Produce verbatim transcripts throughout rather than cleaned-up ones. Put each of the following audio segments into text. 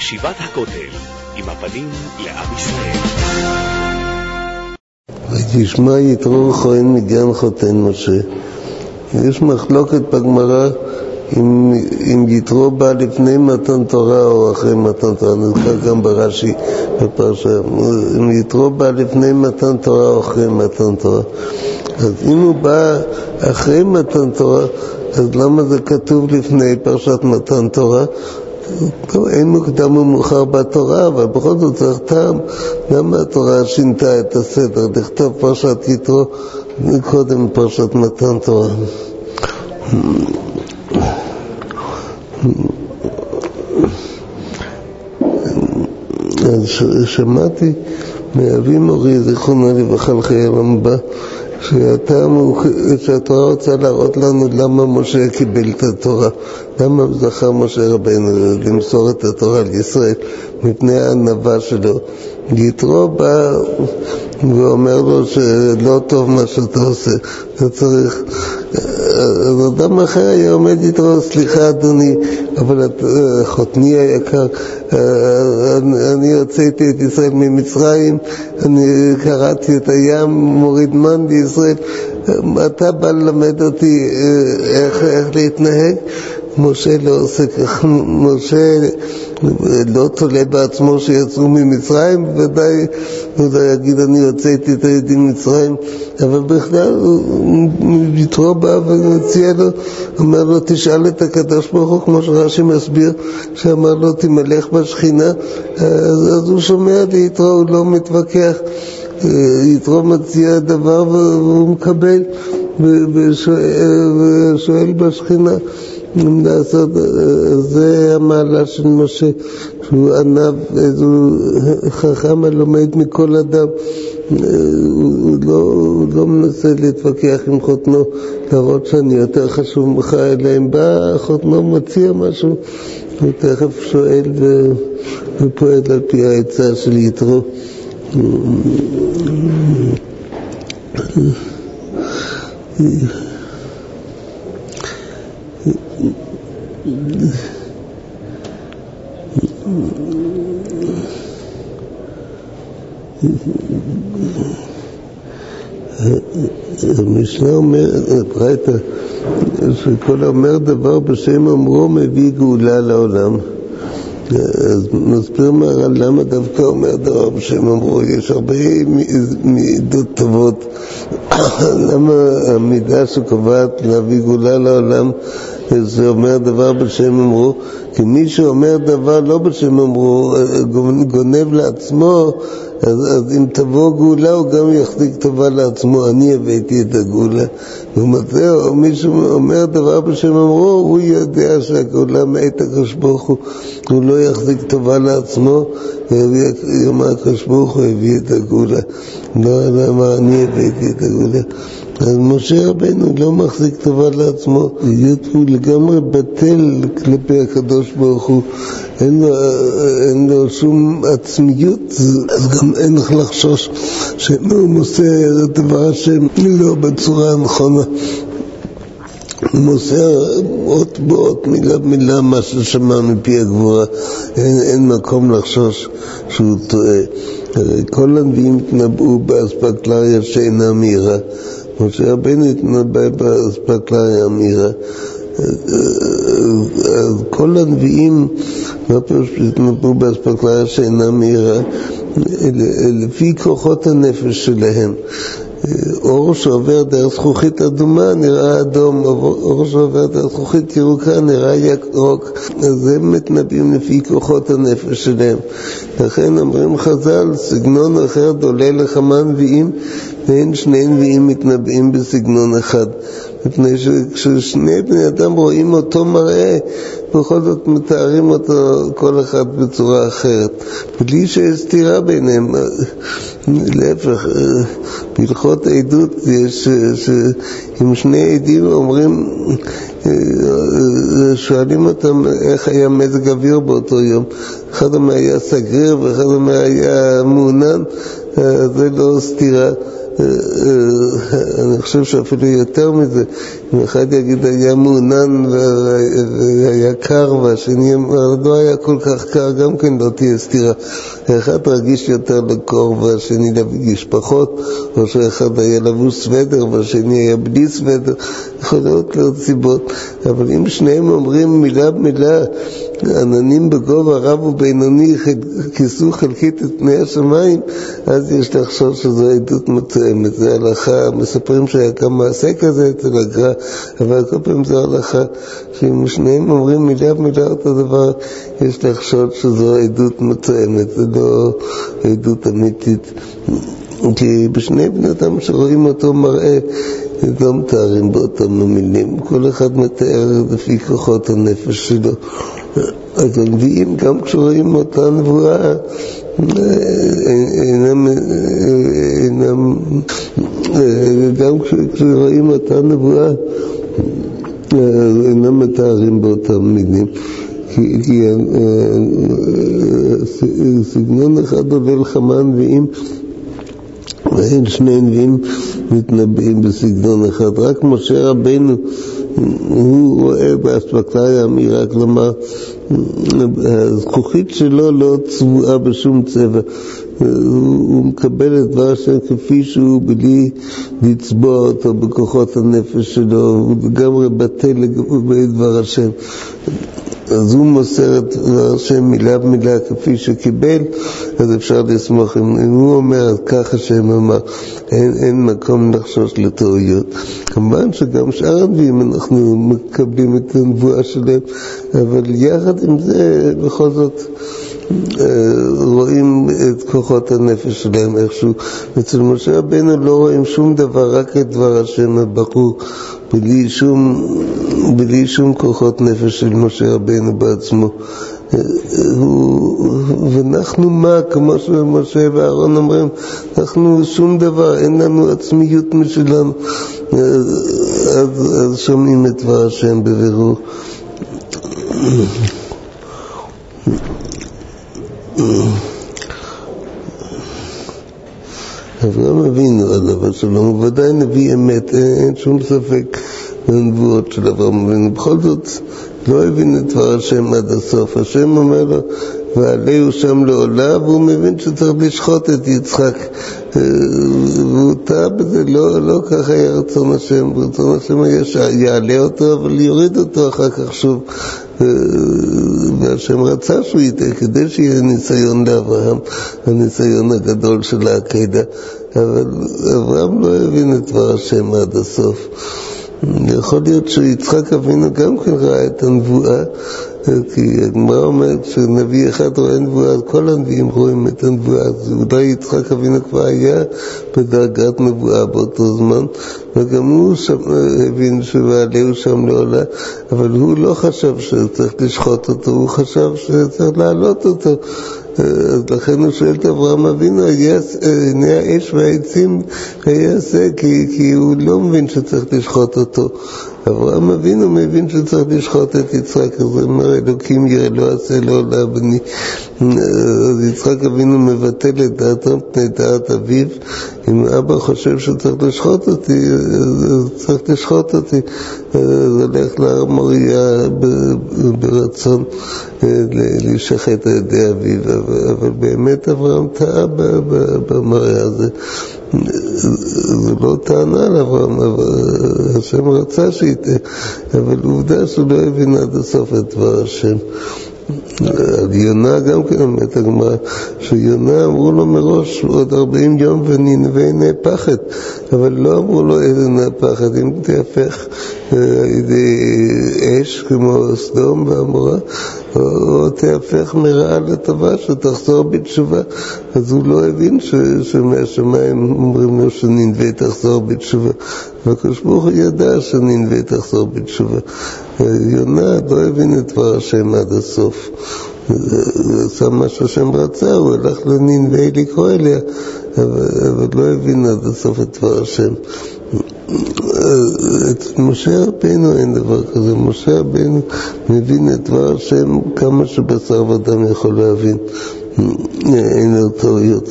ישיבת הכותל, עם הפנים לעם ישראל. ותשמע יתרו כהן מגן חותן משה. יש מחלוקת בגמרא אם, אם יתרו בא לפני מתן תורה או אחרי מתן תורה, נזכר גם ברש"י בפרשה, אם יתרו בא לפני מתן תורה או אחרי מתן תורה. אז אם הוא בא אחרי מתן תורה, אז למה זה כתוב לפני פרשת מתן תורה? אין מוקדם ומאוחר בתורה, אבל בכל זאת צריך טעם. למה התורה שינתה את הסדר לכתוב פרשת יתרו קודם פרשת מתן תורה? אז שמעתי מאבי מורי זיכרונו לברכה לחיי רמב"ם שהטעם הוא שהתורה רוצה להראות לנו למה משה קיבל את התורה, למה זכר משה רבינו למסור את התורה לישראל מפני הענווה שלו. יתרו בא ואומר לו שלא טוב מה שאתה עושה, אתה צריך. אז אדם אחר היה עומד יתרו, סליחה אדוני, אבל חותני היקר, אני הוצאתי את ישראל ממצרים, אני קראתי את הים, מוריד מן בישראל, אתה בא ללמד אותי איך, איך להתנהג? משה לא עושה כך. משה לא תולה בעצמו שיצאו ממצרים, ודאי הוא לא יגיד אני הוצאתי את היהודים ממצרים, אבל בכלל יתרו בא ומציע לו, אומר לו תשאל את הקדוש ברוך הוא, כמו שרש"י מסביר, שאמר לו תמלך בשכינה. אז, אז הוא שומע ליתרו, הוא לא מתווכח. יתרו מציע דבר והוא מקבל ושואל בשכינה לעשות. זה המעלה של משה, שהוא ענב, הוא חכם הלומד מכל אדם. הוא לא, הוא לא מנסה להתווכח עם חותנו להראות שאני יותר חשוב ממך, אלא אם בא חותנו מציע משהו הוא תכף שואל ופועל על פי העצה של יתרו. המשנה אומר, ברייתא, שכל אומר דבר בשם אומרו מביא גאולה לעולם. אז מסביר מהר"ל למה דווקא אומר דבר בשם אומרו. יש הרבה מידות טובות. למה המידה שקובעת להביא גאולה לעולם זה אומר דבר בשם אומרו? כי מי שאומר דבר לא בשם אומרו גונב לעצמו, אז, אז אם תבוא גאולה הוא גם יחזיק טובה לעצמו, אני הבאתי את הגאולה. ומתאר, מי שאומר דבר בשם אמרו, הוא יודע שהגאולה מאת הקדוש ברוך הוא, הוא לא יחזיק טובה לעצמו, יאמר הקדוש ברוך הוא הביא את הגאולה, לא אמר אני הבאתי את הגאולה. אז משה רבינו לא מחזיק טובה לעצמו, הוא לגמרי בטל כלפי הקדוש ברוך הוא, אין לו, אין לו שום עצמיות, אז גם אין לך לחשוש שהוא מוסר דבר שהם לא בצורה הנכונה. הוא מוסר אות באות, מילה במילה, מה ששמע מפי הגבורה. אין, אין מקום לחשוש שהוא טועה. כל הנביאים התנבאו באספקלריה שאינה מהירה. משה רבינו התנבא באספקלריה מהירה. אז כל הנביאים לא פירוש התנבאו באספקלריה שאינה מהירה, לפי כוחות הנפש שלהם. אור שעובר דרך זכוכית אדומה נראה אדום, אור שעובר דרך זכוכית ירוקה נראה ירוק. אז הם מתנבאים לפי כוחות הנפש שלהם. לכן אומרים חז"ל, סגנון אחר דולה לכמה נביאים, ואין שני נביאים מתנבאים בסגנון אחד. מפני שכששני בני אדם רואים אותו מראה, בכל זאת מתארים אותו כל אחד בצורה אחרת, בלי שיש סתירה ביניהם. להפך, בהלכות העדות יש שאם שני עדים אומרים, שואלים אותם איך היה מזג אוויר באותו יום, אחד מהם היה סגריר ואחד מהם היה מעונן, זה לא סתירה. אני חושב שאפילו יותר מזה, אחד יגיד היה מעונן והיה קר, והשני לא היה כל כך קר, גם כן לא תהיה סתירה. אחד רגיש יותר לקור והשני רגיש פחות, או שאחד היה לבוש סוודר והשני היה בלי סוודר, יכולות להיות סיבות. אבל אם שניהם אומרים מילה במילה, עננים בגובה רב ובינוני כיסו חלקית את פני השמיים, אז יש לחשוב שזו עדות מתואמת. זה הלכה, מספרים שהיה כמה מעשה כזה אצל הגר"א, אבל כל פעם זו הלכה שאם שניהם אומרים מילה במילה אותו דבר, יש לחשוב שזו עדות מתואמת, זה לא עדות אמיתית. כי בשני בני אדם שרואים אותו מראה, לא מתארים באותם המילים, כל אחד מתאר לפי כוחות הנפש שלו. אז הנביאים גם כשרואים אותה נבואה אינם, אינם, גם כשרואים אותה נבואה אינם מתארים באותם מילים, כי סגנון אחד עולה לכמה נביאים ואין שני נביאים מתנבאים בסגנון אחד. רק משה רבנו הוא רואה באספקלריה אמירה, כלומר הזכוכית שלו לא צבועה בשום צבע, הוא מקבל את דבר השם כפי שהוא בלי לצבוע אותו בכוחות הנפש שלו, הוא לגמרי בטל לגבי דבר השם. אז הוא מוסר את דבר השם מילה במילה כפי שקיבל, אז אפשר לסמוך. אם הוא אומר ככה שהם אמר, אין, אין מקום לחשוש לטעויות. כמובן שגם שאר הנביאים אנחנו מקבלים את הנבואה שלהם, אבל יחד עם זה בכל זאת רואים את כוחות הנפש שלהם איכשהו. אצל משה רבנו לא רואים שום דבר, רק את דבר השם הברור, בלי שום, בלי שום כוחות נפש של משה רבנו בעצמו. ואנחנו מה, כמו שמשה ואהרון אומרים, אנחנו שום דבר, אין לנו עצמיות משלנו. אז, אז שומעים את דבר השם בבירור. אברהם אבינו עליו השלום, הוא ודאי נביא אמת, אין שום ספק בנבואות של אברהם אבינו. בכל זאת לא הבין את דבר השם עד הסוף. השם אומר לו ועליהו שם לעולה, והוא מבין שצריך לשחוט את יצחק, והוא טעה בזה. לא, לא ככה היה רצון השם. רצון השם היה שיעלה אותו אבל יוריד אותו אחר כך שוב, והשם רצה שהוא ייתה כדי שיהיה ניסיון לאברהם, הניסיון הגדול של העקדה. אבל אברהם לא הבין את דבר השם עד הסוף. יכול להיות שיצחק אבינו גם כן ראה את הנבואה, כי הגמרא אומרת שנביא אחד רואה נבואה, אז כל הנביאים רואים את הנבואה. אז אולי יצחק אבינו כבר היה בדרגת נבואה באותו זמן, וגם הוא שם, הבין שבעליהו שם לעולה, אבל הוא לא חשב שצריך לשחוט אותו, הוא חשב שצריך להעלות אותו. אז לכן הוא שואל את אברהם אבינו, הנה האש והעצים יעשה, כי, כי הוא לא מבין שצריך לשחוט אותו. אברהם אבינו מבין שצריך לשחוט את יצחק, אז הוא אומר אלוקים יראה לא עשה לעולה בני. אז יצחק אבינו מבטל את דעתו פני דעת אביו. אם אבא חושב שצריך לשחוט אותי, אז צריך לשחוט אותי. אז הולך להר מוריה ברצון להישחט על ידי אביו, אבל באמת אברהם טעה במראה הזה. זו לא טענה על אברהם, השם רצה שייתה, אבל עובדה שהוא לא הבין עד הסוף את דבר השם. על יונה גם כן אומרת הגמרא, שיונה אמרו לו מראש עוד ארבעים יום וננבה נהפכת, אבל לא אמרו לו איזה נהפכת, אם תהפך אש כמו סדום ועמורה, או תהפך מרעה לטובה שתחזור בתשובה. אז הוא לא הבין שמהשמיים אומרים לו שננבה תחזור בתשובה, והקדוש ברוך הוא ידע שננבה תחזור בתשובה. יונה לא הבין את דבר השם עד הסוף, זה עשה מה שהשם רצה, הוא הלך לננבה לקרוא אליה, אבל לא הבין עד הסוף את דבר השם. את משה רבנו אין דבר כזה. משה רבנו מבין את דבר השם כמה שבשר ודם יכול להבין, אין לו טעויות.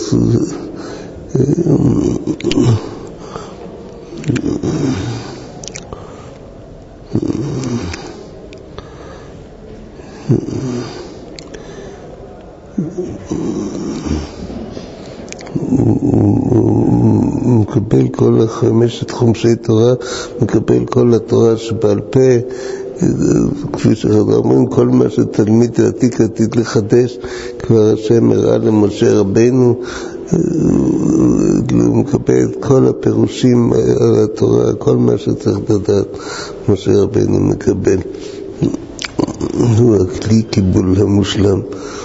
הוא מקבל כל חמשת חומשי תורה, מקבל כל התורה שבעל פה, כפי שחז"ל אומרים, כל מה שתלמיד עתיק עתיד לחדש, כבר השם הראה למשה רבנו, הוא מקבל את כל הפירושים על התורה, כל מה שצריך לדעת, משה רבנו מקבל. הוא הכלי קיבול המושלם.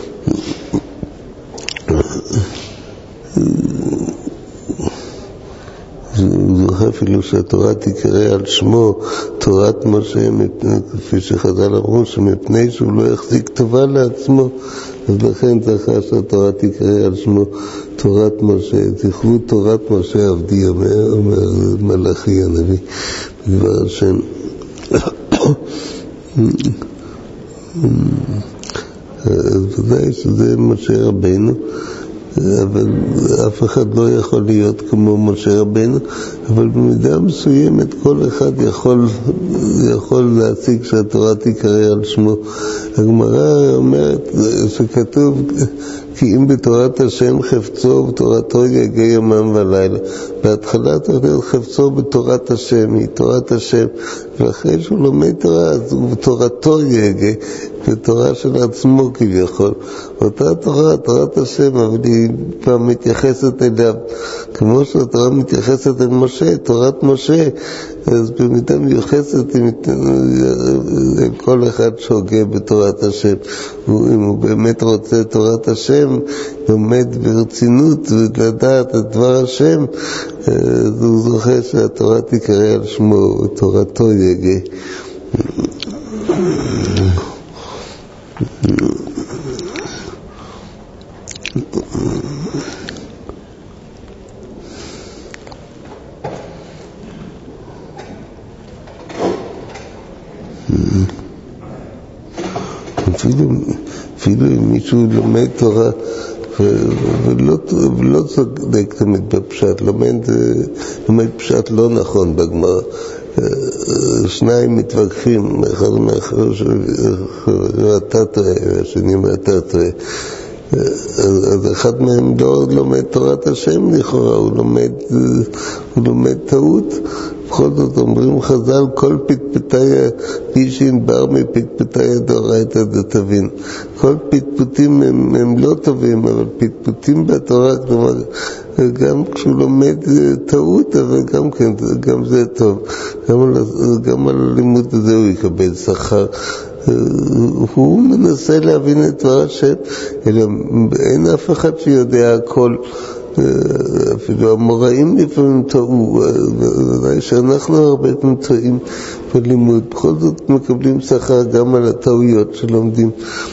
זוכה אפילו שהתורה תקרא על שמו תורת משה, כפי שחז"ל אמרו, שמפני שהוא לא יחזיק טובה לעצמו, אז לכן זכה שהתורה תקרא על שמו תורת משה. זכרו תורת משה עבדי, אומר, אומר מלאכי הנביא בדבר השם. אז ודאי שזה משה רבנו, אבל אף אחד לא יכול להיות כמו משה רבנו, אבל במידה מסוימת כל אחד יכול, יכול להציג שהתורה תקרא על שמו. הגמרא אומרת שכתוב כי אם בתורת השם חפצו ובתורתו יגע יומם ולילה. בהתחלה צריך להיות חפצו בתורת השם, היא תורת השם, ואחרי שהוא לומד תורה אז הוא בתורתו יגע, בתורה של עצמו כביכול. אותה תורה, תורת השם, אבל היא פעם מתייחסת אליו, כמו שהתורה מתייחסת אל משה, תורת משה, אז במידה מיוחסת כל אחד שוגע בתורת השם. אם הוא באמת רוצה תורת השם, לומד ברצינות ולדעת את דבר השם, אז הוא זוכה שהתורה תקרא על שמו, תורתו יגע. אפילו, אפילו אם מישהו לומד תורה ולא, ולא צודק תמיד בפשט, לומד, לומד פשט לא נכון בגמרא, שניים מתווכחים, אחד מאחר שאתה טועה, והשני מאתה טועה, אז אחד מהם לא לומד תורת השם לכאורה, הוא לומד, הוא לומד טעות. בכל זאת אומרים חז"ל, כל פטפטאי פישין בר מפטפטאי דאורייתא דתבין. כל פטפוטים הם, הם לא טובים, אבל פטפוטים בתורה, כלומר, גם כשהוא לומד טעות, אבל גם כן, גם זה טוב. גם על, גם על הלימוד הזה הוא יקבל שכר. הוא מנסה להבין את דבר השם, אלא אין אף אחד שיודע הכל. אפילו המוראים לפעמים טעו, ודאי שאנחנו הרבה פעמים טועים בלימוד, בכל זאת מקבלים שכר גם על הטעויות שלומדים.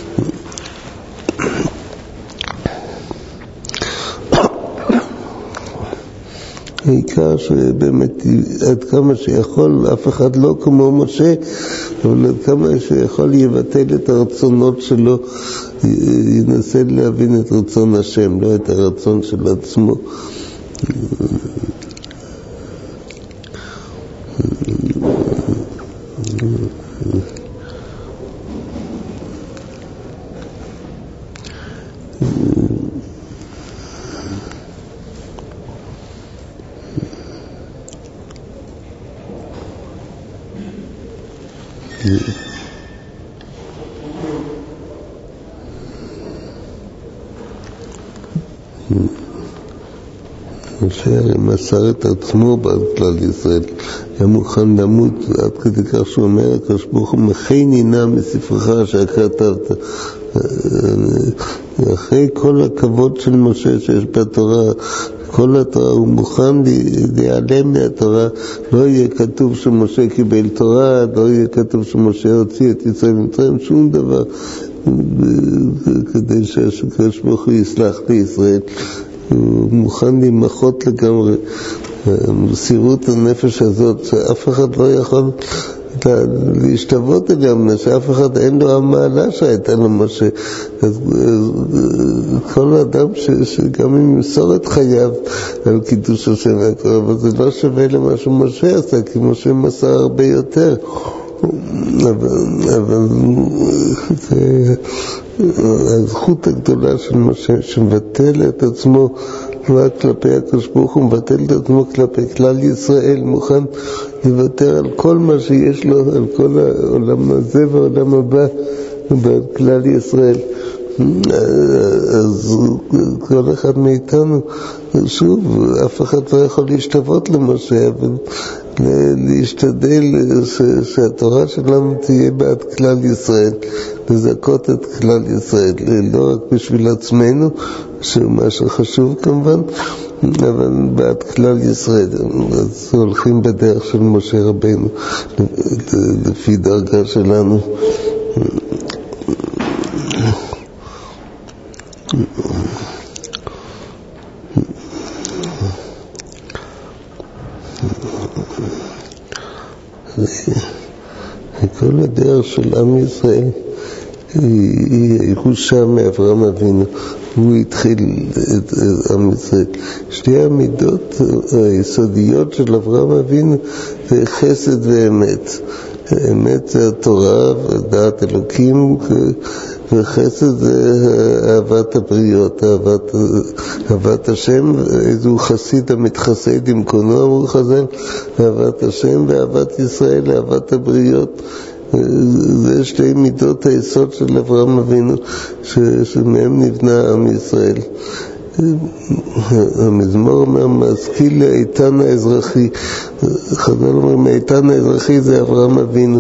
העיקר שבאמת עד כמה שיכול, אף אחד לא כמו משה, אבל עד כמה שיכול יבטל את הרצונות שלו, ינסה להבין את רצון השם, לא את הרצון של עצמו. משה הרי מסר את עצמו בכלל ישראל, היה מוכן למות עד כדי כך שהוא אומר, הקדוש ברוך הוא מכני נא מספרך שכתבת. אחרי כל הכבוד של משה שיש בתורה, כל התורה, הוא מוכן להיעלם מהתורה, לא יהיה כתוב שמשה קיבל תורה, לא יהיה כתוב שמשה הוציא את ישראל ממצרים, שום דבר, כדי שהקדוש ברוך הוא יסלח לישראל. הוא מוכן להימחות לגמרי. מסירות הנפש הזאת שאף אחד לא יכול להשתוות אליה, שאף אחד אין לו המעלה שהייתה לו משה. אז כל אדם ש, שגם אם ימסור את חייו על קידוש השם והכל, אבל זה לא שווה למה שמשה עשה, כי משה מסר הרבה יותר. אבל, אבל זה הזכות הגדולה של משה שמבטל את עצמו רק כלפי הקדוש ברוך הוא, מבטל את עצמו כלפי כלל ישראל, מוכן לוותר על כל מה שיש לו, על כל העולם הזה והעולם הבא בכלל ישראל. אז כל אחד מאיתנו, שוב, אף אחד לא יכול להשתוות למשה, אבל להשתדל שהתורה שלנו תהיה בעד כלל ישראל, לזכות את כלל ישראל, לא רק בשביל עצמנו, שהוא משהו חשוב כמובן, אבל בעד כלל ישראל. אז הולכים בדרך של משה רבינו, לפי דרגה שלנו. כל הדרך של עם ישראל היא ירושה מאברהם אבינו. הוא התחיל את עם ישראל. שתי המידות היסודיות של אברהם אבינו זה חסד ואמת. אמת זה התורה ודעת אלוקים, וחסד זה אהבת הבריות, אהבת, אהבת השם. איזו חסיד המתחסד עם קונו, אמרו חז"ל, אהבת השם ואהבת ישראל, אהבת הבריות. זה שתי מידות היסוד של אברהם אבינו, שמהם נבנה עם ישראל. המזמור אומר, משכיל לאיתן האזרחי. חז"ל אומרים, האיתן האזרחי זה אברהם אבינו.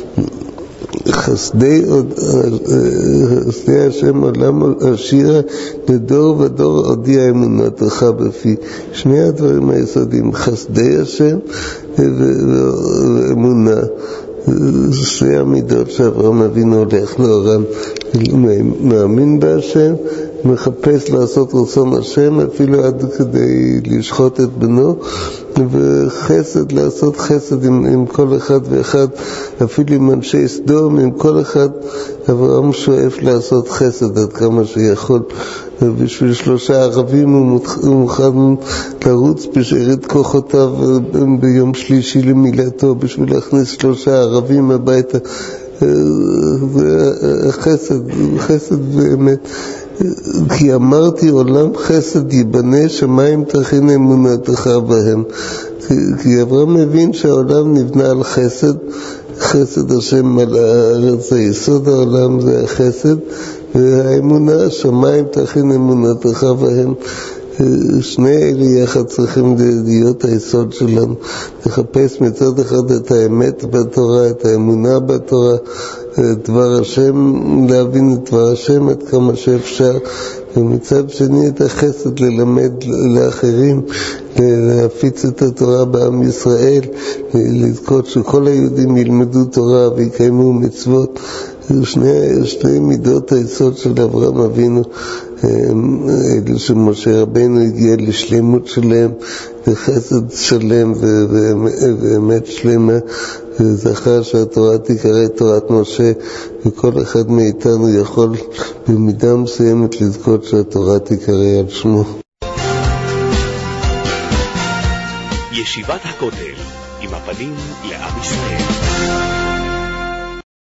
חסדי, חסדי השם עולם השירה, לדור ודור הודיע אמונתך בפי. שני הדברים היסודיים, חסדי השם ואמונה. שתי המידות שאברהם אבינו הולך לאורם, מאמין בהשם, מחפש לעשות רצון השם, אפילו עד כדי לשחוט את בנו, וחסד, לעשות חסד עם, עם כל אחד ואחד, אפילו עם אנשי סדום, עם כל אחד. אברהם שואף לעשות חסד עד כמה שיכול. ובשביל שלושה ערבים הוא מוכן לרוץ בשארית כוחותיו ביום שלישי למילתו, בשביל להכניס שלושה ערבים הביתה. חסד, חסד באמת. כי אמרתי עולם חסד ייבנה, שמיים תכין אמונתך בהם. כי אברהם מבין שהעולם נבנה על חסד, חסד השם על הארץ, היסוד העולם זה החסד, והאמונה, שמיים תכין אמונתך בהם. שני אלה יחד צריכים להיות היסוד שלנו, לחפש מצד אחד את האמת בתורה, את האמונה בתורה, דבר השם, להבין את דבר השם עד כמה שאפשר, ומצד שני את החסד ללמד לאחרים, להפיץ את התורה בעם ישראל, לזכות שכל היהודים ילמדו תורה ויקיימו מצוות. שני, שני מידות היסוד של אברהם אבינו, אלו שמשה רבינו הגיע לשלמות שלהם, לחסד שלם ואמת שלמה, וזכה שהתורה תיקרא תורת משה, וכל אחד מאיתנו יכול במידה מסוימת לזכות שהתורה תיקרא על שמו. ישיבת הכותל, עם הפנים לעם ישראל.